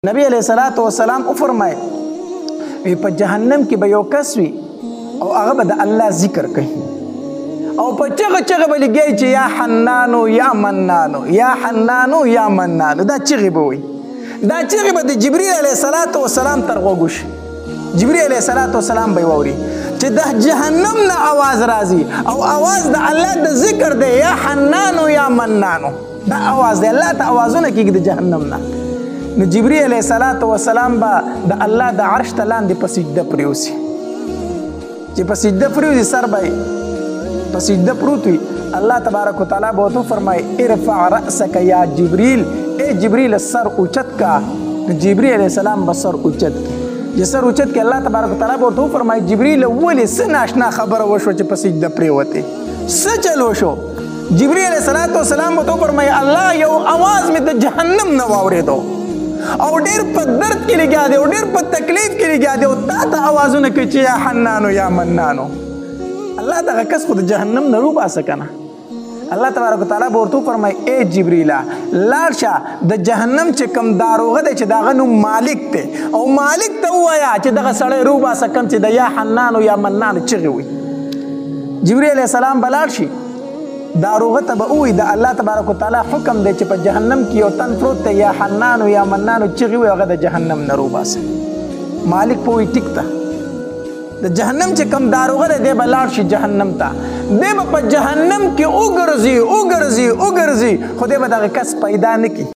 नबी अलैहिस्सलाम फरमाए په जहन्नम کې به یو کس وي او هغه به د الله ذکر کوي او په چغه به لګي چې یا حنانو یا منانو یا حنانو یا منانو دا چغه به وي دا چغه به د جبرئیل علیه السلام تر غوږ شي جبرئیل علیه السلام به ووري چې د جهنم نه आवाज راځي او आवाज د الله د ذکر دی یا حنانو یا منانو دا आवाज دی الله ته आवाजونه کیږي د جهنم نه نو جبرئیل علیه السلام به د الله د عرش ته لاندې په سجده پریوزي چې په سجده پریوزي سر به په سجده پروت وي الله تبارک وتعالی به ورته فرمایي ارفع رأسک یا جبرئیل ای جبرئیل سر اوچت کا جبرئیل علیه السلام به سر اوچت کی چې سر اوچت کی الله تبارک وتعالی به ورته فرمایي جبرئیل ولې څه ناشنا خبره وشوه چې په سجده پریوتې څه چل وشو جبرئیل علیه السلام به ورته فرمایي الله یو आवाज مې د جهنم نه واورېدو او ډیر په درد کې لګیا دی او ډیر په تکلیف کې لګیا دی او تا ته آوازونه کوي چې یا حنانو یا منانو الله دغه کس خو د جهنم نه روباسه کنه الله تبارک وتعالی به ورته فرمایي ای جبرئیل لاړ شه د جهنم چې کم داروغه دی چې دغه نوم مالک دی او مالک ته ووایه چې دغه سړی روباسه کم چې د یا حنانو یا منانو چغې وي جبرئیل علیه السلام به لاړ شي داروغه ته به ووایي د الله تبارک وتعالی حکم دی چې په جهنم کې یو تن پروت دی یا حنانو یا منانو چغې وي هغه د جهنم نه روباسه مالک په وایي ټیک ته د جهنم چې کم داروغه دی دی به لاړ شي جهنم ته دی به په جهنم کې وګرځي خو دی به دغه کس پیدا نه کړي